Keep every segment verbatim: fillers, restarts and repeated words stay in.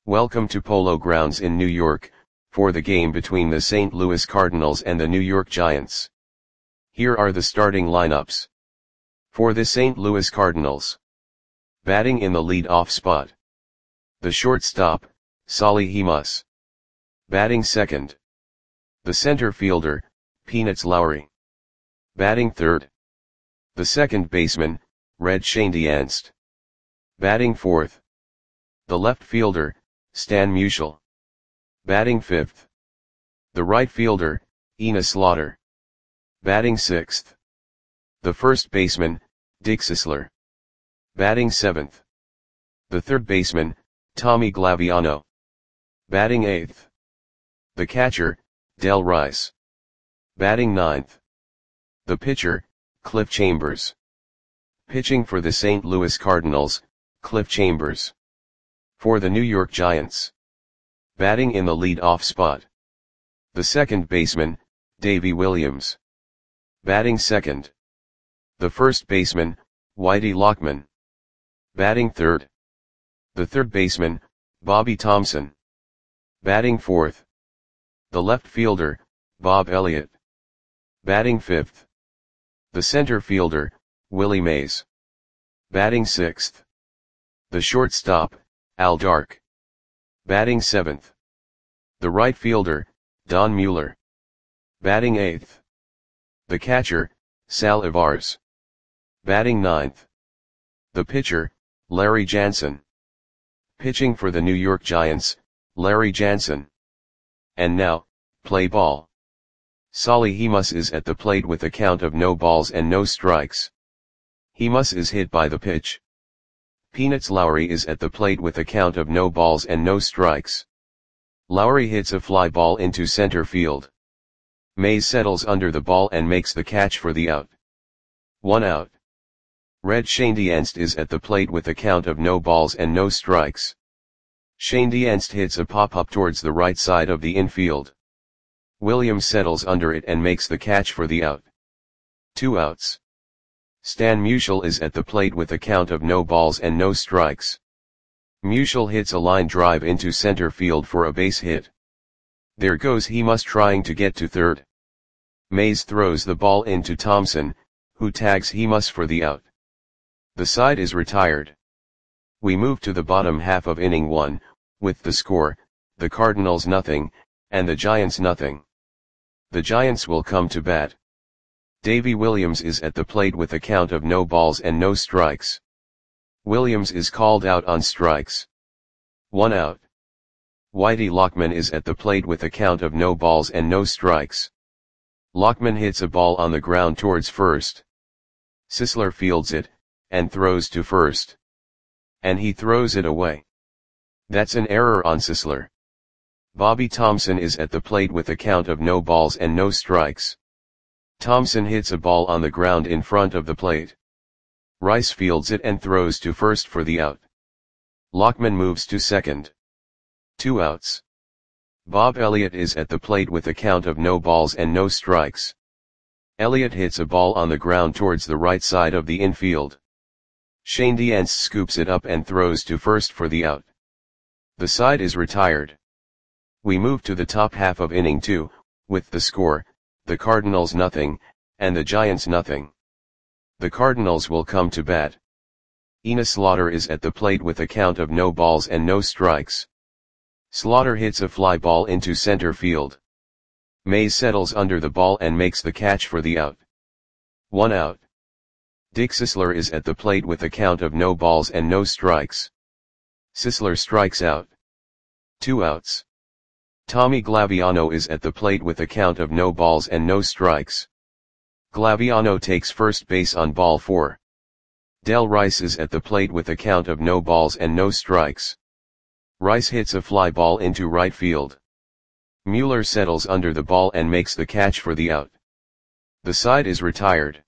Welcome to Polo Grounds in New York, for the game between the Saint Louis Cardinals and the New York Giants. Here are the starting lineups. For the Saint Louis Cardinals. Batting in the lead-off spot. The shortstop, Solly Hemus. Batting second. The center fielder, Peanuts Lowry. Batting third. The second baseman, Red Schoendienst. Batting fourth. The left fielder, Stan Musial. Batting fifth. The right fielder, Enos Slaughter. Batting sixth. The first baseman, Dick Sisler. Batting seventh. The third baseman, Tommy Glaviano. Batting eighth. The catcher, Del Rice. Batting ninth. The pitcher, Cliff Chambers. Pitching for the Saint Louis Cardinals, Cliff Chambers. For the New York Giants. Batting in the lead-off spot. The second baseman, Davey Williams. Batting second. The first baseman, Whitey Lockman. Batting third. The third baseman, Bobby Thomson. Batting fourth. The left fielder, Bob Elliott. Batting fifth. The center fielder, Willie Mays. Batting sixth. The shortstop, Al Dark. Batting seventh. The right fielder, Don Mueller. Batting eighth. The catcher, Sal Ivars. Batting ninth. The pitcher, Larry Jansen. Pitching for the New York Giants, Larry Jansen. And now, play ball. Solly Hemus is at the plate with a count of no balls and no strikes. Hemus is hit by the pitch. Peanuts Lowry is at the plate with a count of no balls and no strikes. Lowry hits a fly ball into center field. Mays settles under the ball and makes the catch for the out. One out. Red Schoendienst is at the plate with a count of no balls and no strikes. Schoendienst hits a pop-up towards the right side of the infield. Williams settles under it and makes the catch for the out. Two outs. Stan Musial is at the plate with a count of no balls and no strikes. Musial hits a line drive into center field for a base hit. There goes Hemus trying to get to third. Mays throws the ball into Thomson, who tags Hemus for the out. The side is retired. We move to the bottom half of inning one, with the score, the Cardinals nothing, and the Giants nothing. The Giants will come to bat. Davey Williams is at the plate with a count of no balls and no strikes. Williams is called out on strikes. One out. Whitey Lockman is at the plate with a count of no balls and no strikes. Lockman hits a ball on the ground towards first. Sisler fields it, and throws to first. And he throws it away. That's an error on Sisler. Bobby Thomson is at the plate with a count of no balls and no strikes. Thomson hits a ball on the ground in front of the plate. Rice fields it and throws to first for the out. Lockman moves to second. Two outs. Bob Elliott is at the plate with a count of no balls and no strikes. Elliott hits a ball on the ground towards the right side of the infield. Schoendienst scoops it up and throws to first for the out. The side is retired. We move to the top half of inning two, with the score, the Cardinals nothing, and the Giants nothing. The Cardinals will come to bat. Enos Slaughter is at the plate with a count of no balls and no strikes. Slaughter hits a fly ball into center field. Mays settles under the ball and makes the catch for the out. One out. Dick Sisler is at the plate with a count of no balls and no strikes. Sisler strikes out. Two outs. Tommy Glaviano is at the plate with a count of no balls and no strikes. Glaviano takes first base on ball four. Del Rice is at the plate with a count of no balls and no strikes. Rice hits a fly ball into right field. Mueller settles under the ball and makes the catch for the out. The side is retired.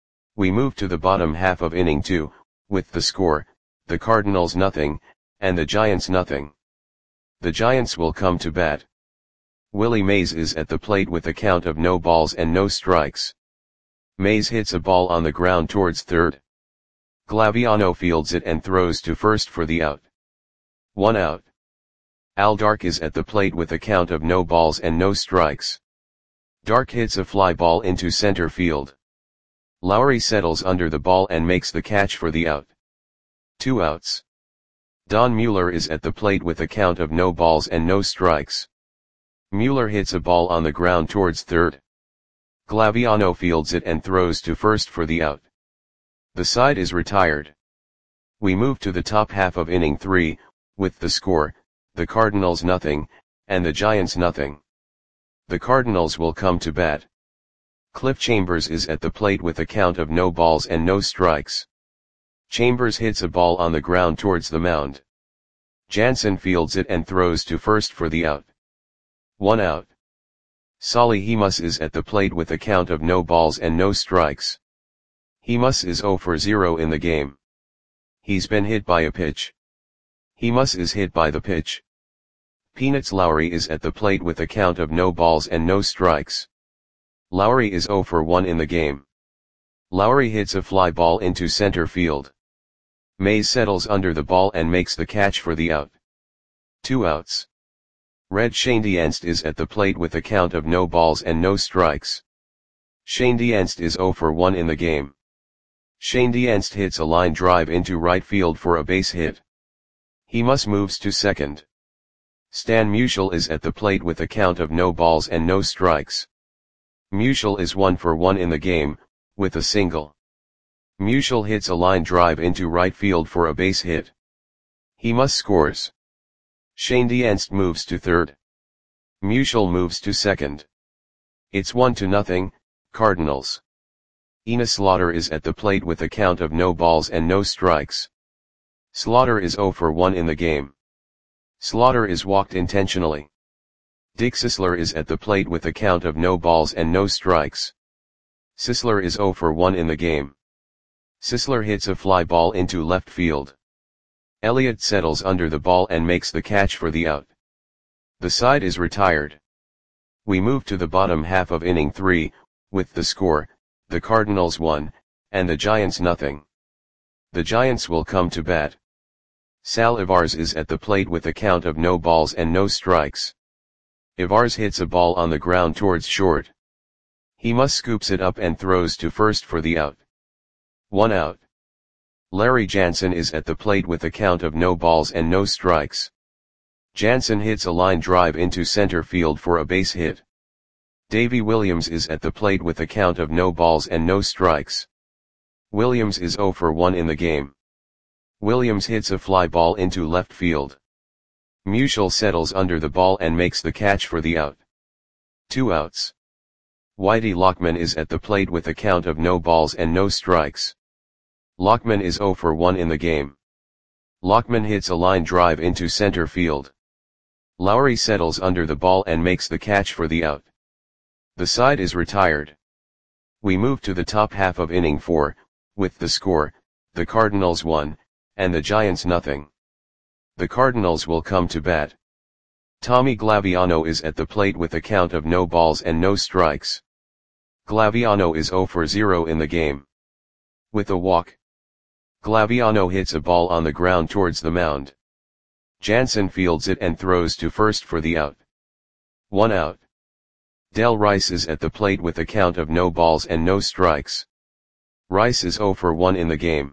We move to the bottom half of inning two, with the score, the Cardinals nothing, and the Giants nothing. The Giants will come to bat. Willie Mays is at the plate with a count of no balls and no strikes. Mays hits a ball on the ground towards third. Glaviano fields it and throws to first for the out. One out. Al Dark is at the plate with a count of no balls and no strikes. Dark hits a fly ball into center field. Lowry settles under the ball and makes the catch for the out. Two outs. Don Mueller is at the plate with a count of no balls and no strikes. Mueller hits a ball on the ground towards third. Glaviano fields it and throws to first for the out. The side is retired. We move to the top half of inning three, with the score, the Cardinals nothing, and the Giants nothing. The Cardinals will come to bat. Cliff Chambers is at the plate with a count of no balls and no strikes. Chambers hits a ball on the ground towards the mound. Jansen fields it and throws to first for the out. One out. Solly Hemus is at the plate with a count of no balls and no strikes. Hemus is zero for zero in the game. He's been hit by a pitch. Hemus is hit by the pitch. Peanuts Lowry is at the plate with a count of no balls and no strikes. Lowry is zero for one in the game. Lowry hits a fly ball into center field. Mays settles under the ball and makes the catch for the out. Two outs. Red Schoendienst is at the plate with a count of no balls and no strikes. Schoendienst is zero for one in the game. Schoendienst hits a line drive into right field for a base hit. Hemus moves to second. Stan Musial is at the plate with a count of no balls and no strikes. Musial is one for one in the game, with a single. Musial hits a line drive into right field for a base hit. Hemus scores. Schoendienst moves to third. Musial moves to second. It's one to nothing, Cardinals. Enos Slaughter is at the plate with a count of no balls and no strikes. Slaughter is zero for one in the game. Slaughter is walked intentionally. Dick Sisler is at the plate with a count of no balls and no strikes. Sisler is zero for one in the game. Sisler hits a fly ball into left field. Elliott settles under the ball and makes the catch for the out. The side is retired. We move to the bottom half of inning three, with the score, the Cardinals one, and the Giants nothing. The Giants will come to bat. Sal Ivars is at the plate with a count of no balls and no strikes. Ivars hits a ball on the ground towards short. Hemus scoops it up and throws to first for the out. One out. Larry Jansen is at the plate with a count of no balls and no strikes. Jansen hits a line drive into center field for a base hit. Davy Williams is at the plate with a count of no balls and no strikes. Williams is zero for one in the game. Williams hits a fly ball into left field. Musial settles under the ball and makes the catch for the out. Two outs. Whitey Lockman is at the plate with a count of no balls and no strikes. Lockman is zero for one in the game. Lockman hits a line drive into center field. Lowry settles under the ball and makes the catch for the out. The side is retired. We move to the top half of inning four, with the score, the Cardinals one, and the Giants nothing. The Cardinals will come to bat. Tommy Glaviano is at the plate with a count of no balls and no strikes. Glaviano is zero for zero in the game. With a walk. Glaviano hits a ball on the ground towards the mound. Jansen fields it and throws to first for the out. One out. Del Rice is at the plate with a count of no balls and no strikes. Rice is zero for one in the game.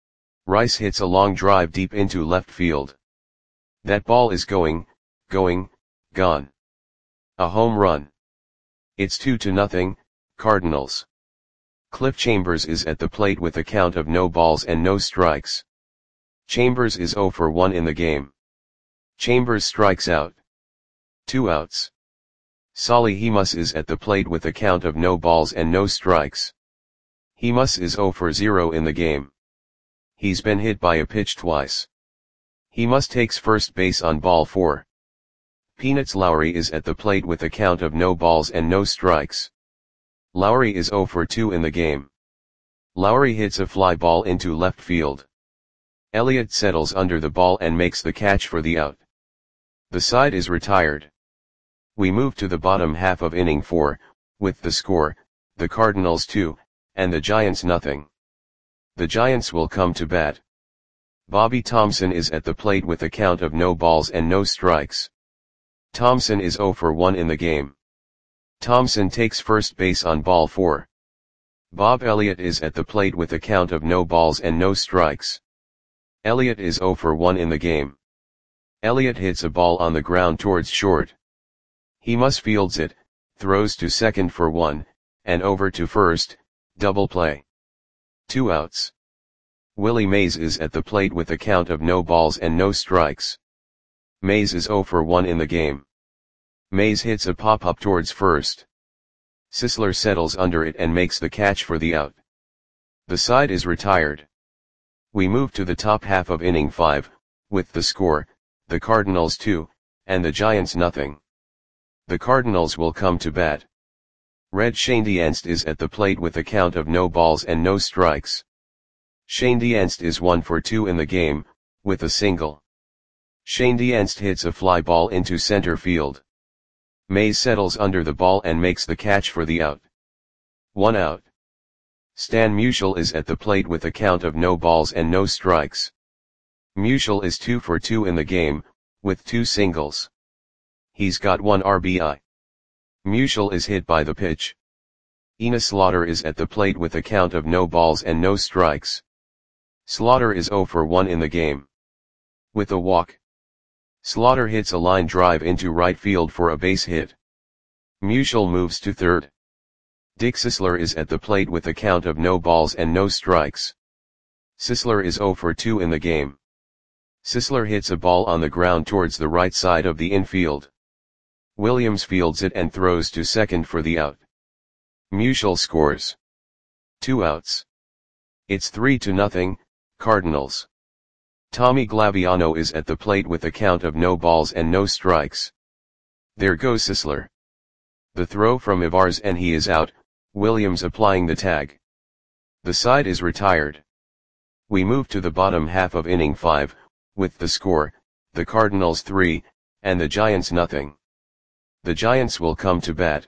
Rice hits a long drive deep into left field. That ball is going, going, gone. A home run. It's two to nothing, Cardinals. Cliff Chambers is at the plate with a count of no balls and no strikes. Chambers is zero for one in the game. Chambers strikes out. Two outs. Solly Hemus is at the plate with a count of no balls and no strikes. Hemus is zero for zero in the game. He's been hit by a pitch twice. Hemus takes first base on ball four. Peanuts Lowry is at the plate with a count of no balls and no strikes. Lowry is zero for two in the game. Lowry hits a fly ball into left field. Elliott settles under the ball and makes the catch for the out. The side is retired. We move to the bottom half of inning four, with the score, the Cardinals two, and the Giants nothing. The Giants will come to bat. Bobby Thomson is at the plate with a count of no balls and no strikes. Thomson is zero for one in the game. Thomson takes first base on ball four. Bob Elliott is at the plate with a count of no balls and no strikes. Elliott is zero for one in the game. Elliott hits a ball on the ground towards short. He must fields it, throws to second for one, and over to first, double play. Two outs. Willie Mays is at the plate with a count of no balls and no strikes. Mays is zero for one in the game. Mays hits a pop-up towards first. Sisler settles under it and makes the catch for the out. The side is retired. We move to the top half of inning five, with the score, the Cardinals two, and the Giants nothing. The Cardinals will come to bat. Red Schoendienst is at the plate with a count of no balls and no strikes. Schoendienst is one for two in the game, with a single. Schoendienst hits a fly ball into center field. Mays settles under the ball and makes the catch for the out. One out. Stan Musial is at the plate with a count of no balls and no strikes. Musial is two for two in the game, with two singles. He's got one R B I. Musial is hit by the pitch. Enos Slaughter is at the plate with a count of no balls and no strikes. Slaughter is zero for one in the game. With a walk. Slaughter hits a line drive into right field for a base hit. Musial moves to third. Dick Sisler is at the plate with a count of no balls and no strikes. Sisler is zero for two in the game. Sisler hits a ball on the ground towards the right side of the infield. Williams fields it and throws to second for the out. Musial scores. Two outs. It's three to nothing, Cardinals. Tommy Glaviano is at the plate with a count of no balls and no strikes. There goes Sisler. The throw from Ivars and he is out, Williams applying the tag. The side is retired. We move to the bottom half of inning five, with the score, the Cardinals three, and the Giants nothing. The Giants will come to bat.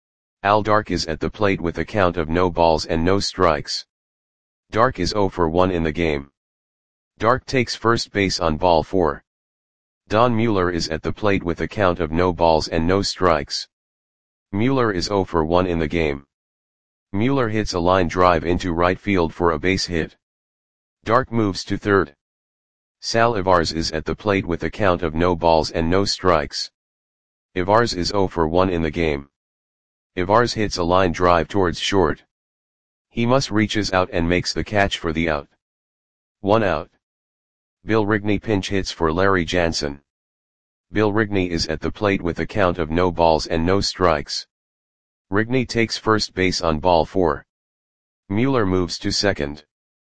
Al Dark is at the plate with a count of no balls and no strikes. Dark is zero for one in the game. Dark takes first base on ball four. Don Mueller is at the plate with a count of no balls and no strikes. Mueller is zero for one in the game. Mueller hits a line drive into right field for a base hit. Dark moves to third. Sal Ivars is at the plate with a count of no balls and no strikes. Ivars is zero for one in the game. Ivars hits a line drive towards short. He must reaches out and makes the catch for the out. One out. Bill Rigney pinch hits for Larry Jansen. Bill Rigney is at the plate with a count of no balls and no strikes. Rigney takes first base on ball four. Mueller moves to second.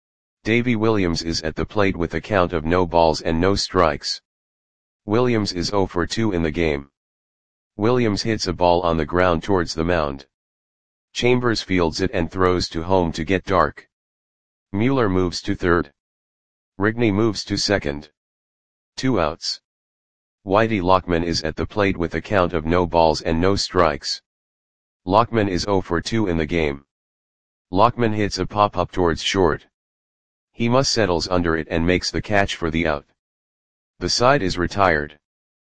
Davy Williams is at the plate with a count of no balls and no strikes. Williams is zero for two in the game. Williams hits a ball on the ground towards the mound. Chambers fields it and throws to home to get Dark. Mueller moves to third. Rigney moves to second. Two outs. Whitey Lockman is at the plate with a count of no balls and no strikes. Lockman is zero for two in the game. Lockman hits a pop-up towards short. He must settles under it and makes the catch for the out. The side is retired.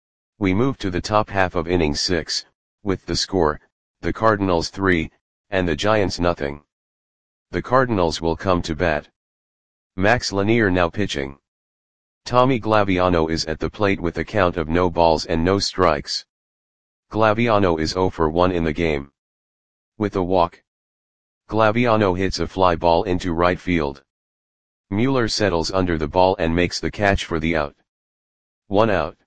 We move to the top half of inning six, with the score, the Cardinals three, and the Giants nothing. The Cardinals will come to bat. Max Lanier now pitching. Tommy Glaviano is at the plate with a count of no balls and no strikes. Glaviano is zero for one in the game. With a walk. Glaviano hits a fly ball into right field. Mueller settles under the ball and makes the catch for the out. One out.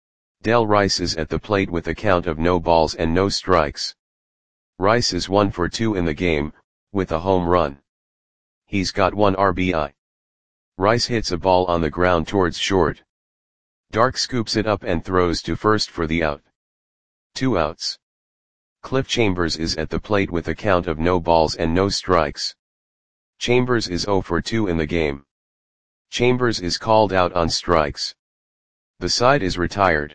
Del Rice is at the plate with a count of no balls and no strikes. Rice is one for two in the game, with a home run. He's got one R B I. Rice hits a ball on the ground towards short. Dark scoops it up and throws to first for the out. Two outs. Cliff Chambers is at the plate with a count of no balls and no strikes. Chambers is zero for two in the game. Chambers is called out on strikes. The side is retired.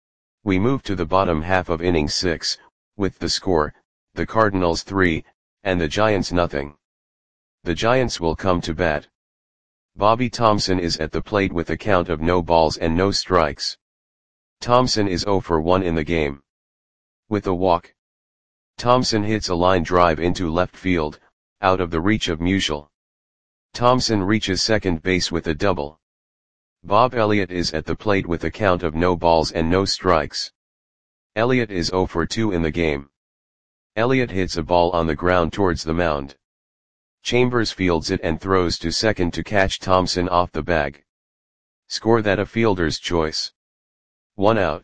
We move to the bottom half of inning six, with the score, the Cardinals three, and the Giants nothing. The Giants will come to bat. Bobby Thomson is at the plate with a count of no balls and no strikes. Thomson is zero for one in the game. With a walk. Thomson hits a line drive into left field, out of the reach of Musial. Thomson reaches second base with a double. Bob Elliott is at the plate with a count of no balls and no strikes. Elliott is zero for two in the game. Elliott hits a ball on the ground towards the mound. Chambers fields it and throws to second to catch Thomson off the bag. Score that a fielder's choice. One out.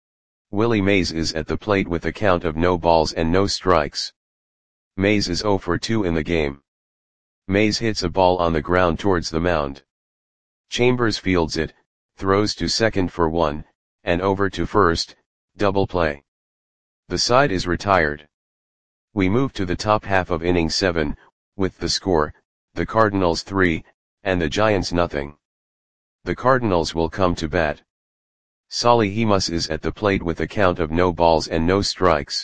Willie Mays is at the plate with a count of no balls and no strikes. Mays is zero for two in the game. Mays hits a ball on the ground towards the mound. Chambers fields it, throws to second for one, and over to first, double play. The side is retired. We move to the top half of inning seven, with the score, the Cardinals three, and the Giants nothing. The Cardinals will come to bat. Solly Hemus is at the plate with a count of no balls and no strikes.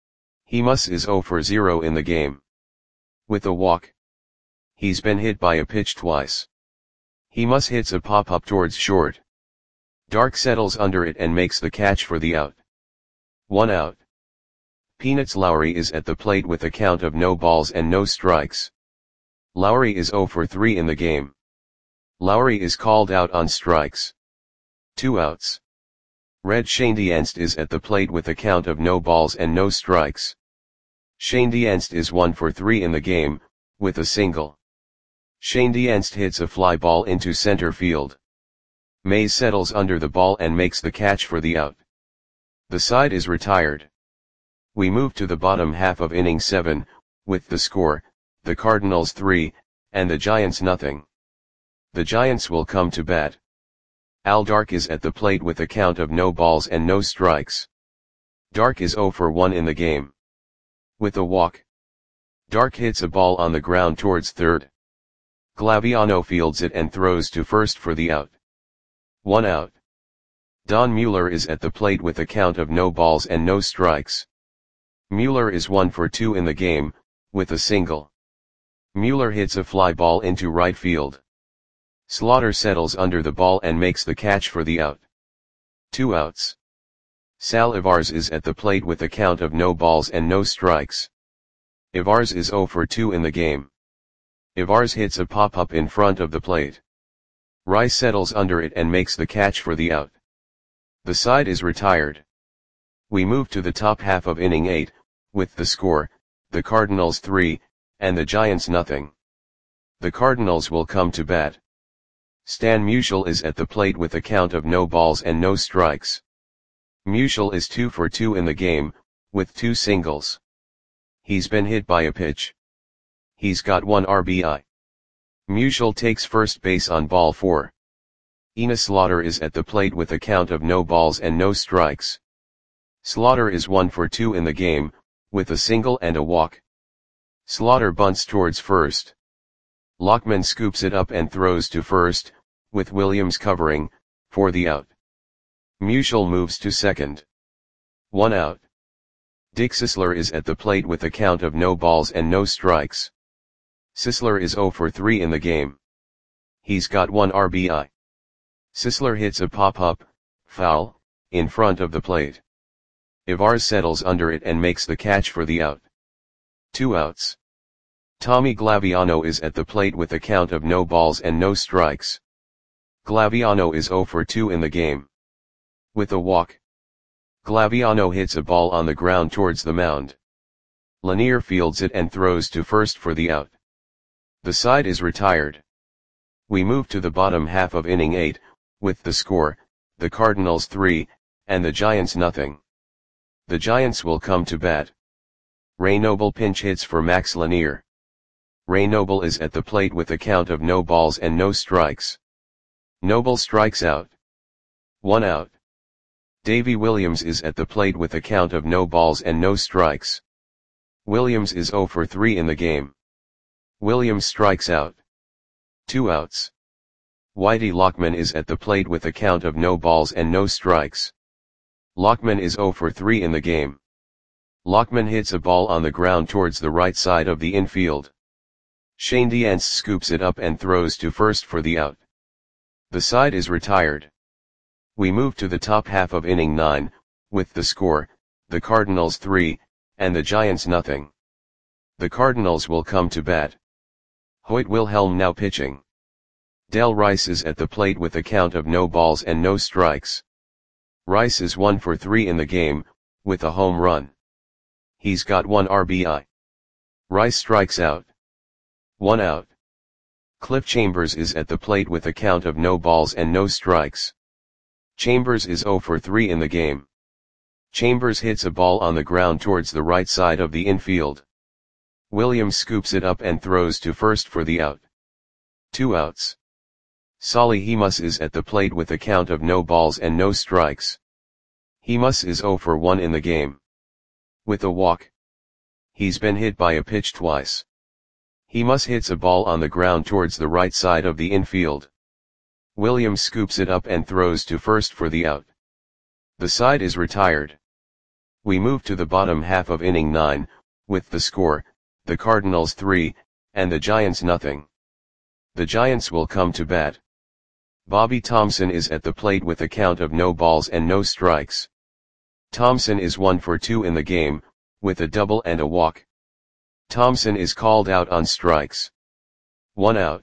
Hemus is zero for zero in the game. With a walk. He's been hit by a pitch twice. Hemus hits a pop-up towards short. Dark settles under it and makes the catch for the out. One out. Peanuts Lowry is at the plate with a count of no balls and no strikes. Lowry is zero for three in the game. Lowry is called out on strikes. Two outs. Red Schoendienst is at the plate with a count of no balls and no strikes. Schoendienst is one for three in the game, with a single. Schoendienst hits a fly ball into center field. Mays settles under the ball and makes the catch for the out. The side is retired. We move to the bottom half of inning seven, with the score, the Cardinals three, and the Giants nothing. The Giants will come to bat. Al Dark is at the plate with a count of no balls and no strikes. Dark is zero for one in the game. With a walk. Dark hits a ball on the ground towards third. Glaviano fields it and throws to first for the out. One out. Don Mueller is at the plate with a count of no balls and no strikes. Mueller is one for two in the game, with a single. Mueller hits a fly ball into right field. Slaughter settles under the ball and makes the catch for the out. Two outs. Sal Ivars is at the plate with a count of no balls and no strikes. Ivars is zero for two in the game. Ivars hits a pop-up in front of the plate. Rice settles under it and makes the catch for the out. The side is retired. We move to the top half of inning eight, with the score, the Cardinals three, and the Giants nothing. The Cardinals will come to bat. Stan Musial is at the plate with a count of no balls and no strikes. Musial is two for two in the game, with two singles. He's been hit by a pitch. He's got one R B I. Musial takes first base on ball four. Enos Slaughter is at the plate with a count of no balls and no strikes. Slaughter is one for two in the game, with a single and a walk. Slaughter bunts towards first. Lockman scoops it up and throws to first, with Williams covering, for the out. Musial moves to second. One out. Dick Sisler is at the plate with a count of no balls and no strikes. Sisler is zero for three in the game. He's got one R B I. Sisler hits a pop-up, foul, in front of the plate. Ivars settles under it and makes the catch for the out. Two outs. Tommy Glaviano is at the plate with a count of no balls and no strikes. Glaviano is zero for two in the game. With a walk. Glaviano hits a ball on the ground towards the mound. Lanier fields it and throws to first for the out. The side is retired. We move to the bottom half of inning eight, with the score, the Cardinals three, and the Giants nothing. The Giants will come to bat. Ray Noble pinch hits for Max Lanier. Ray Noble is at the plate with a count of no balls and no strikes. Noble strikes out. One out. Davy Williams is at the plate with a count of no balls and no strikes. Williams is zero for three in the game. Williams strikes out. Two outs. Whitey Lockman is at the plate with a count of no balls and no strikes. Lockman is zero for three in the game. Lockman hits a ball on the ground towards the right side of the infield. Shane Deance scoops it up and throws to first for the out. The side is retired. We move to the top half of inning nine, with the score, the Cardinals three, and the Giants nothing. The Cardinals will come to bat. Hoyt Wilhelm now pitching. Del Rice is at the plate with a count of no balls and no strikes. Rice is one for three in the game, with a home run. He's got one R B I. Rice strikes out. One out. Cliff Chambers is at the plate with a count of no balls and no strikes. Chambers is zero for three in the game. Chambers hits a ball on the ground towards the right side of the infield. Williams scoops it up and throws to first for the out. Two outs. Solly Hemus is at the plate with a count of no balls and no strikes. Hemus is zero for one in the game. With a walk. He's been hit by a pitch twice. Hemus hits a ball on the ground towards the right side of the infield. Williams scoops it up and throws to first for the out. The side is retired. We move to the bottom half of inning nine, with the score, the Cardinals three, and the Giants nothing. The Giants will come to bat. Bobby Thomson is at the plate with a count of no balls and no strikes. Thomson is one for two in the game, with a double and a walk. Thomson is called out on strikes. One out.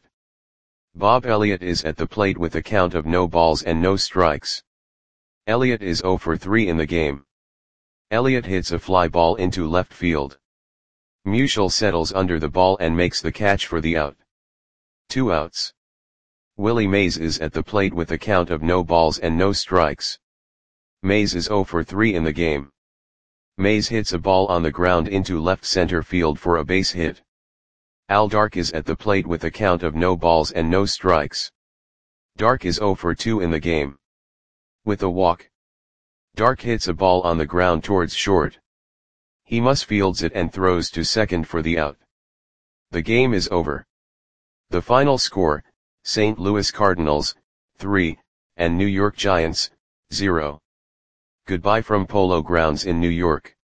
Bob Elliott is at the plate with a count of no balls and no strikes. Elliott is zero for three in the game. Elliott hits a fly ball into left field. Musial settles under the ball and makes the catch for the out. Two outs. Willie Mays is at the plate with a count of no balls and no strikes. Mays is zero for three in the game. Mays hits a ball on the ground into left center field for a base hit. Al Dark is at the plate with a count of no balls and no strikes. Dark is zero for two in the game. With a walk. Dark hits a ball on the ground towards short. Hemus fields it and throws to second for the out. The game is over. The final score, Saint Louis Cardinals, three, and New York Giants, zero. Goodbye from Polo Grounds in New York.